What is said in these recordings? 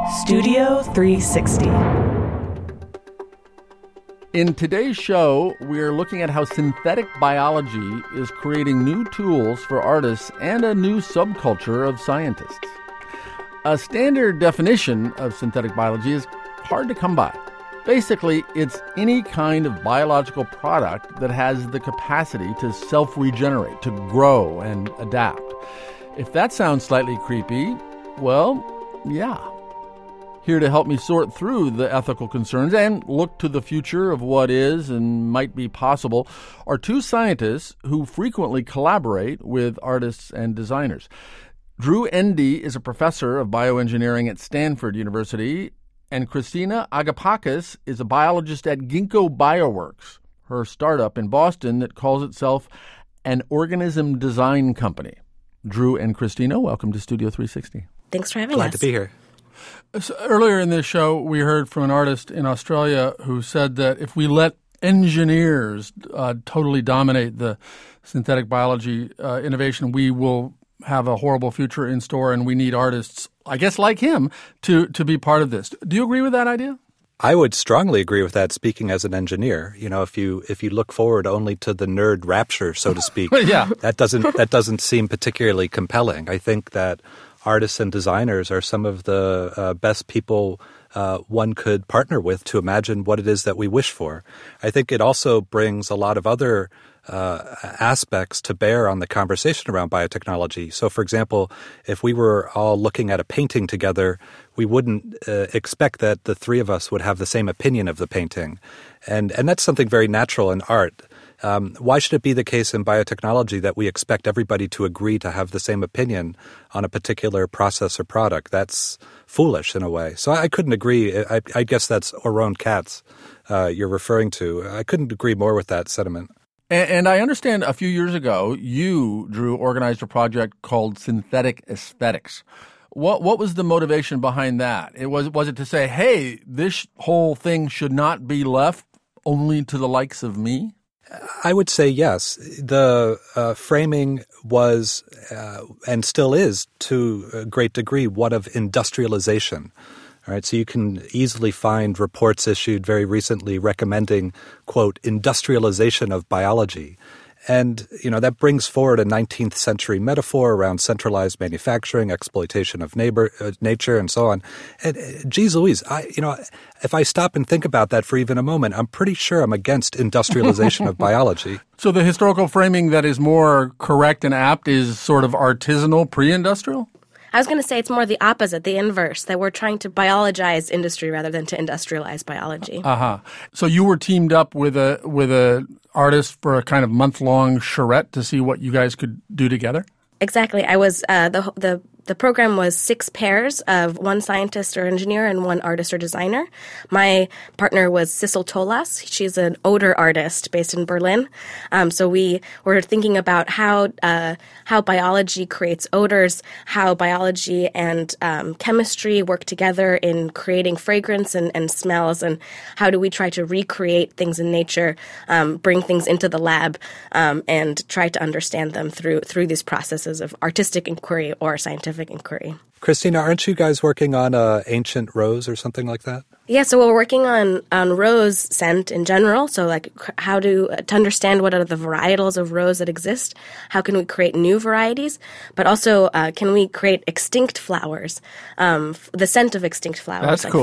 Studio 360. In today's show, we're looking at how synthetic biology is creating new tools for artists and a new subculture of scientists. A standard definition of synthetic biology is hard to come by. Basically, it's any kind of biological product that has the capacity to self-regenerate, to grow and adapt. If that sounds slightly creepy, well, yeah. Here to help me sort through the ethical concerns and look to the future of what is and might be possible are two scientists who frequently collaborate with artists and designers. Drew Endy is a professor of bioengineering at Stanford University, and Christina Agapakis is a biologist at Ginkgo Bioworks, her startup in Boston that calls itself an organism design company. Drew and Christina, welcome to Studio 360. Thanks for having us. Glad to be here. So earlier in this show, we heard from an artist in Australia who said that if we let engineers totally dominate the synthetic biology innovation, we will have a horrible future in store, and we need artists, I guess like him, to be part of this. Do you agree with that idea? I would strongly agree with that, speaking as an engineer. You know, if you look forward only to the nerd rapture, so to speak, yeah. that doesn't seem particularly compelling. I think that artists and designers are some of the best people one could partner with to imagine what it is that we wish for. I think it also brings a lot of other aspects to bear on the conversation around biotechnology. So, for example, if we were all looking at a painting together, we wouldn't expect that the three of us would have the same opinion of the painting. And that's something very natural in art. Why should it be the case in biotechnology that we expect everybody to agree to have the same opinion on a particular process or product? That's foolish in a way. So I couldn't agree. I guess that's Oron Katz you're referring to. I couldn't agree more with that sentiment. And I understand a few years ago, you, Drew, organized a project called Synthetic Aesthetics. What was the motivation behind that? Was it to say, hey, this whole thing should not be left only to the likes of me? I would say yes. The framing was and still is to a great degree one of industrialization. All right, so you can easily find reports issued very recently recommending, quote, industrialization of biology. And, you know, that brings forward a 19th century metaphor around centralized manufacturing, exploitation of nature, and so on. And geez Louise, if I stop and think about that for even a moment, I'm pretty sure I'm against industrialization of biology. So the historical framing that is more correct and apt is sort of artisanal, pre-industrial? I was going to say it's more the opposite, the inverse, that we're trying to biologize industry rather than to industrialize biology. So you were teamed up with a artist for a kind of month-long charrette to see what you guys could do together? Exactly. I was the program was 6 pairs of one scientist or engineer and one artist or designer. My partner was Sissel Tolas. She's an odor artist based in Berlin. So we were thinking about how biology creates odors, how biology and chemistry work together in creating fragrance and smells, and how do we try to recreate things in nature, bring things into the lab, and try to understand them through these processes of artistic inquiry or scientific inquiry. Christina, aren't you guys working on ancient rose or something like that? Yeah, so we're working on rose scent in general. So like how to understand what are the varietals of rose that exist. How can we create new varieties? But also can we create extinct flowers, the scent of extinct flowers. That's like cool.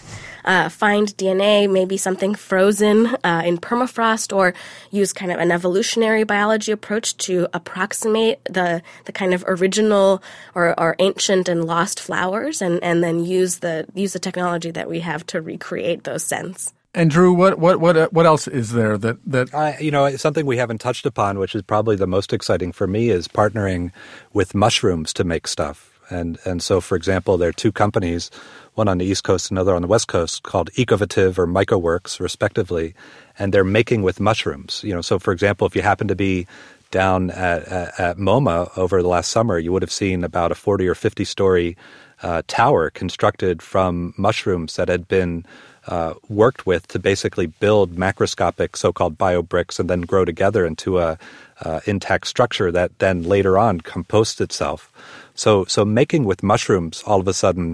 Find DNA, maybe something frozen in permafrost, or use kind of an evolutionary biology approach to approximate the kind of original or ancient and lost flowers, and then use the technology that we have to recreate those scents. And Drew, what else is there that something we haven't touched upon, which is probably the most exciting for me, is partnering with mushrooms to make stuff. And so, for example, there are 2 companies, one on the East Coast, another on the West Coast, called Ecovative or MycoWorks, respectively, and they're making with mushrooms. You know, so for example, if you happen to be down at MoMA over the last summer, you would have seen about a 40 or 50-story tower constructed from mushrooms that had been worked with to basically build macroscopic so-called biobricks and then grow together into a intact structure that then later on composts itself. So making with mushrooms all of a sudden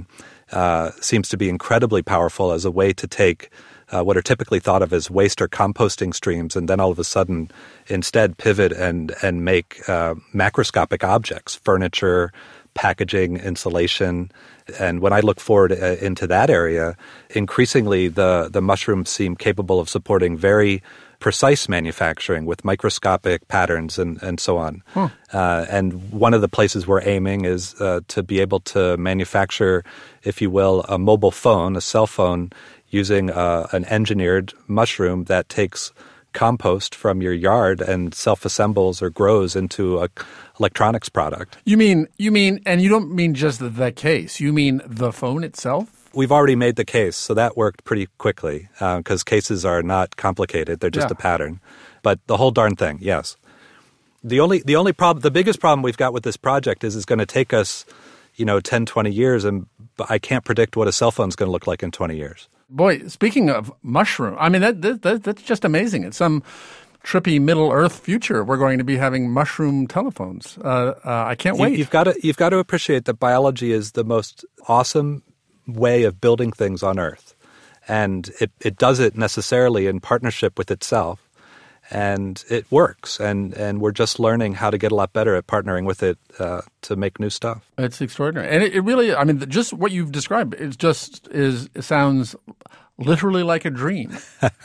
seems to be incredibly powerful as a way to take what are typically thought of as waste or composting streams, and then all of a sudden instead pivot and make macroscopic objects, furniture, packaging, insulation. And when I look forward into that area, increasingly the mushrooms seem capable of supporting very precise manufacturing with microscopic patterns and so on. And one of the places we're aiming is to be able to manufacture, if you will, a mobile phone, a cell phone, using an engineered mushroom that takes compost from your yard and self-assembles or grows into a electronics product. You mean, and you don't mean just the case. You mean the phone itself? We've already made the case, so that worked pretty quickly because cases are not complicated. They're just a pattern. But the whole darn thing, yes. The only problem, the biggest problem we've got with this project is it's going to take us, 10, 20 years, and I can't predict what a cell phone's going to look like in 20 years. Boy, speaking of mushroom, I mean, that's just amazing. It's some trippy Middle Earth future. We're going to be having mushroom telephones. I can't wait. You've got to appreciate that biology is the most awesome way of building things on Earth. And it does it necessarily in partnership with itself. And it works, and we're just learning how to get a lot better at partnering with it to make new stuff. It's extraordinary, and it really, I mean, just what you've described, it sounds literally like a dream.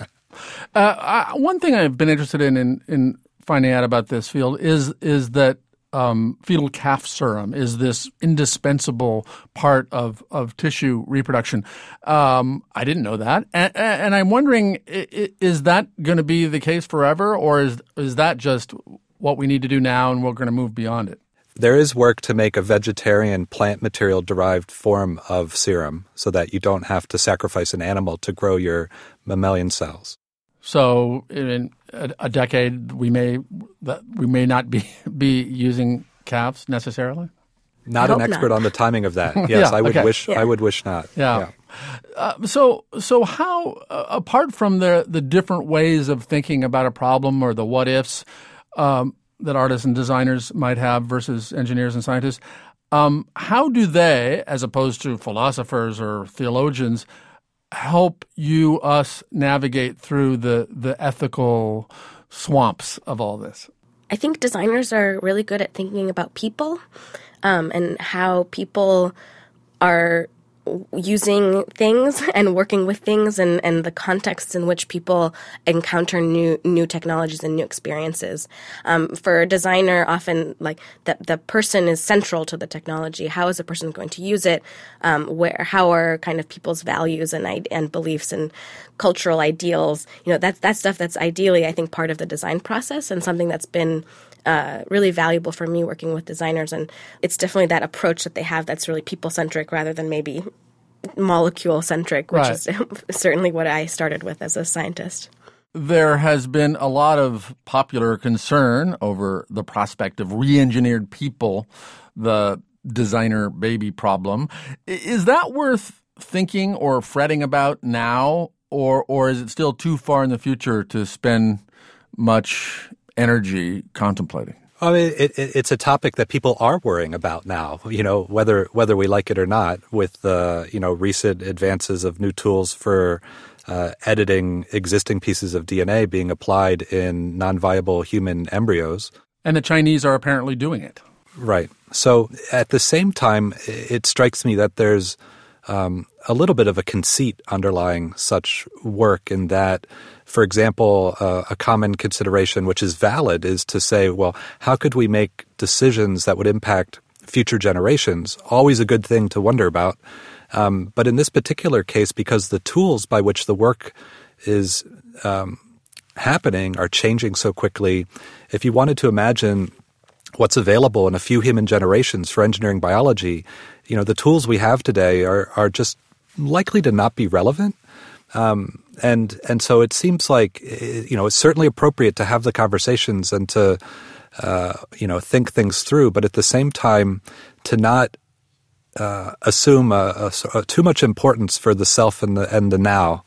One thing I've been interested in finding out about this field is that fetal calf serum is this indispensable part of tissue reproduction. I didn't know that. And I'm wondering, is that going to be the case forever, or is that just what we need to do now and we're going to move beyond it? There is work to make a vegetarian plant material-derived form of serum so that you don't have to sacrifice an animal to grow your mammalian cells. So in a decade, we may not be using calves necessarily. Not an expert on the timing of that. Yes, yeah, I would okay. wish. Yeah. I would wish not. Yeah. So how, apart from the different ways of thinking about a problem or the what ifs that artists and designers might have versus engineers and scientists, how do they, as opposed to philosophers or theologians, help us navigate through the ethical swamps of all this? I think designers are really good at thinking about people and how people are using things and working with things and the contexts in which people encounter new technologies and new experiences. For a designer, often like the person is central to the technology. How is a person going to use it? How are kind of people's values and beliefs and cultural ideals? That's stuff that's ideally, I think, part of the design process and something that's been really valuable for me working with designers. And it's definitely that approach that they have that's really people-centric rather than maybe molecule-centric, which is certainly what I started with as a scientist. There has been a lot of popular concern over the prospect of re-engineered people, the designer baby problem. Is that worth thinking or fretting about now, or is it still too far in the future to spend much energy contemplating? I mean, it's a topic that people are worrying about now, whether we like it or not, with the, recent advances of new tools for editing existing pieces of DNA being applied in non-viable human embryos. And the Chinese are apparently doing it. Right. So at the same time, it strikes me that there's a little bit of a conceit underlying such work in that, for example, a common consideration, which is valid, is to say, well, how could we make decisions that would impact future generations? Always a good thing to wonder about. But in this particular case, because the tools by which the work is happening are changing so quickly, if you wanted to imagine what's available in a few human generations for engineering biology, the tools we have today are just likely to not be relevant. And so it seems like, it's certainly appropriate to have the conversations and to, think things through, but at the same time to not assume too much importance for the self and the now.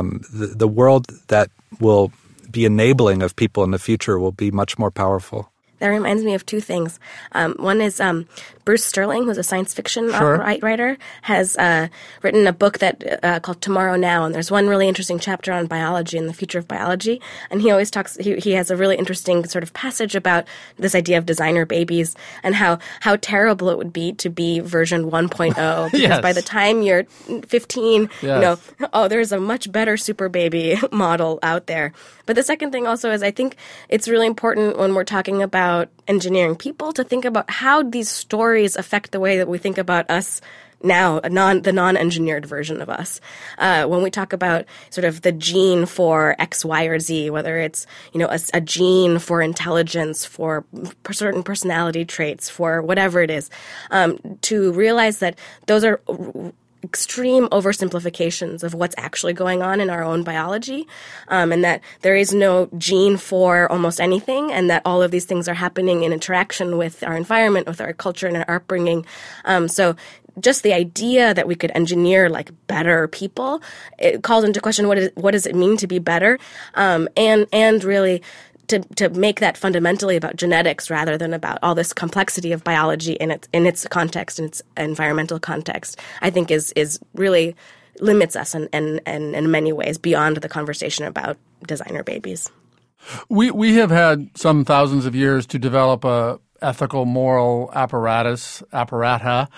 The world that will be enabling of people in the future will be much more powerful. That reminds me of two things. One is Bruce Sterling, who's a science fiction writer, has written a book that called Tomorrow Now, and there's one really interesting chapter on biology and the future of biology. And he always talks. He has a really interesting sort of passage about this idea of designer babies and how terrible it would be to be version 1.0 because Yes. by the time you're 15, Yes. there's a much better super baby model out there. But the second thing also is I think it's really important when we're talking about engineering people to think about how these stories affect the way that we think about us now, the non-engineered version of us. When we talk about sort of the gene for X, Y, or Z, whether it's, a gene for intelligence, for certain personality traits, for whatever it is, to realize that those are extreme oversimplifications of what's actually going on in our own biology, and that there is no gene for almost anything, and that all of these things are happening in interaction with our environment, with our culture and our upbringing. So just the idea that we could engineer like better people, it calls into question what does it mean to be better, and really to make that fundamentally about genetics rather than about all this complexity of biology in its context, in its environmental context, I think is really limits us and in many ways beyond the conversation about designer babies. We have had some thousands of years to develop a ethical, moral apparata.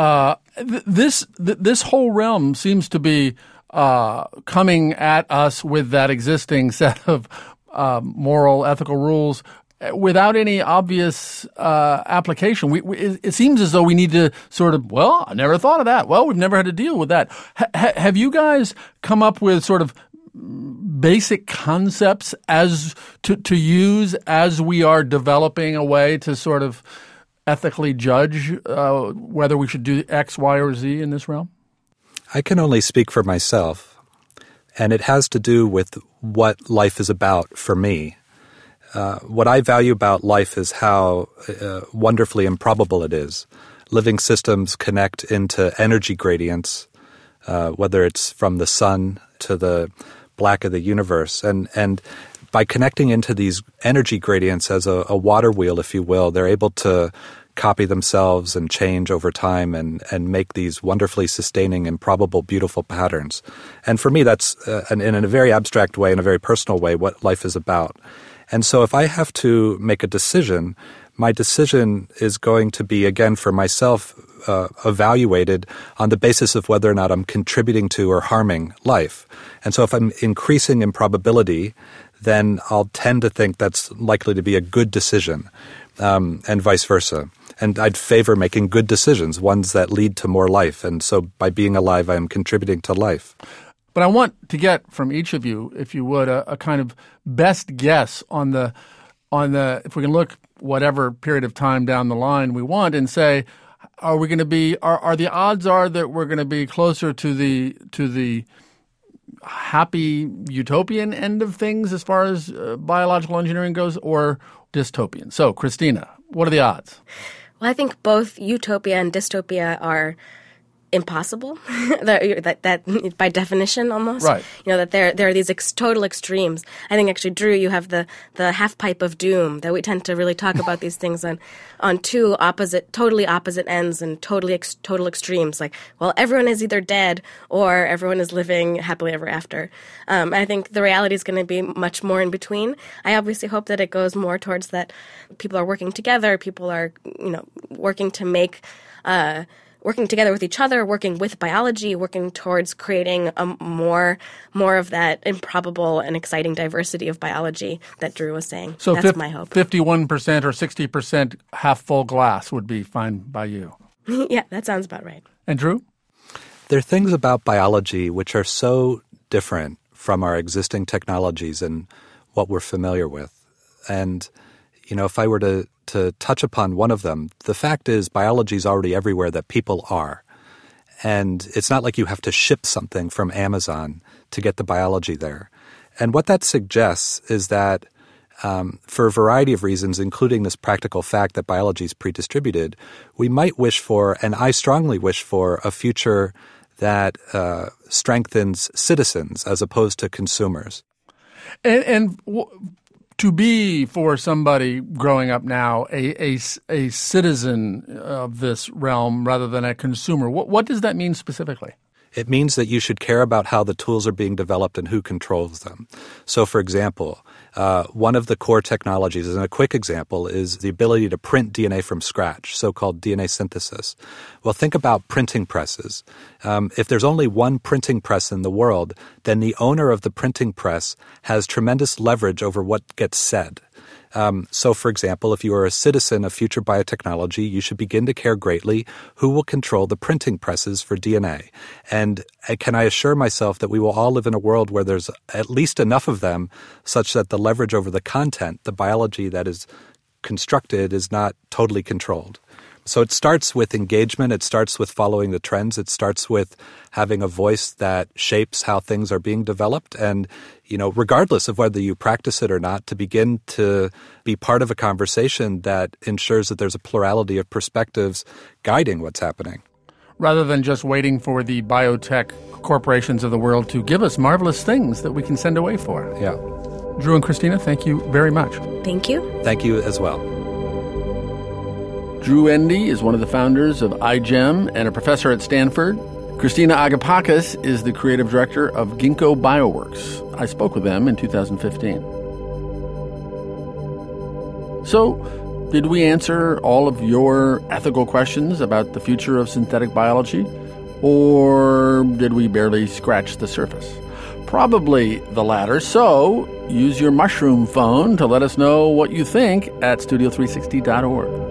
This whole realm seems to be coming at us with that existing set of moral, ethical rules without any obvious application. It seems as though we need to sort of, I never thought of that. Well, we've never had to deal with that. Have you guys come up with sort of basic concepts as to use as we are developing a way to sort of ethically judge whether we should do X, Y, or Z in this realm? I can only speak for myself, and it has to do with what life is about for me. What I value about life is how wonderfully improbable it is. Living systems connect into energy gradients, whether it's from the sun to the black of the universe. And by connecting into these energy gradients as a water wheel, if you will, they're able to copy themselves and change over time and make these wonderfully sustaining, improbable, beautiful patterns. And for me, that's in a very abstract way, in a very personal way, what life is about. And so if I have to make a decision, my decision is going to be, again, for myself, evaluated on the basis of whether or not I'm contributing to or harming life. And so if I'm increasing in probability, then I'll tend to think that's likely to be a good decision, and vice versa. And I'd favor making good decisions, ones that lead to more life. And so by being alive, I am contributing to life. But I want to get from each of you, if you would, a kind of best guess on the if we can look whatever period of time down the line we want and say, are we going to be are the odds are that we're going to be closer to the happy utopian end of things as far as biological engineering goes, or dystopian? So, Christina, what are the odds? Well, I think both utopia and dystopia are impossible, that by definition almost. Right. That there are these total extremes. I think actually, Drew, you have the half pipe of doom, that we tend to really talk about these things on two totally opposite ends and total extremes. Like, well, everyone is either dead or everyone is living happily ever after. I think the reality is going to be much more in between. I obviously hope that it goes more towards that people are working together, people are working to make working together with each other, working with biology, working towards creating a more of that improbable and exciting diversity of biology that Drew was saying. So that's my hope. 51% or 60% half full glass would be fine by you. Yeah, that sounds about right. And Drew? There are things about biology which are so different from our existing technologies and what we're familiar with. And, if I were to touch upon one of them, the fact is biology is already everywhere that people are. And it's not like you have to ship something from Amazon to get the biology there. And what that suggests is that for a variety of reasons, including this practical fact that biology is pre-distributed, we might wish for, and I strongly wish for, a future that strengthens citizens as opposed to consumers. And to be for somebody growing up now a citizen of this realm rather than a consumer? What does that mean specifically? It means that you should care about how the tools are being developed and who controls them. So, for example, one of the core technologies, and a quick example, is the ability to print DNA from scratch, so-called DNA synthesis. Well, think about printing presses. If there's only one printing press in the world, then the owner of the printing press has tremendous leverage over what gets said. So, for example, if you are a citizen of future biotechnology, you should begin to care greatly who will control the printing presses for DNA. And can I assure myself that we will all live in a world where there's at least enough of them such that the leverage over the content, the biology that is constructed, is not totally controlled? So it starts with engagement. It starts with following the trends. It starts with having a voice that shapes how things are being developed. And, regardless of whether you practice it or not, to begin to be part of a conversation that ensures that there's a plurality of perspectives guiding what's happening. Rather than just waiting for the biotech corporations of the world to give us marvelous things that we can send away for. Yeah. Drew and Christina, thank you very much. Thank you. Thank you as well. Drew Endy is one of the founders of iGEM and a professor at Stanford. Christina Agapakis is the creative director of Ginkgo Bioworks. I spoke with them in 2015. So, did we answer all of your ethical questions about the future of synthetic biology? Or did we barely scratch the surface? Probably the latter. So, use your mushroom phone to let us know what you think at studio360.org.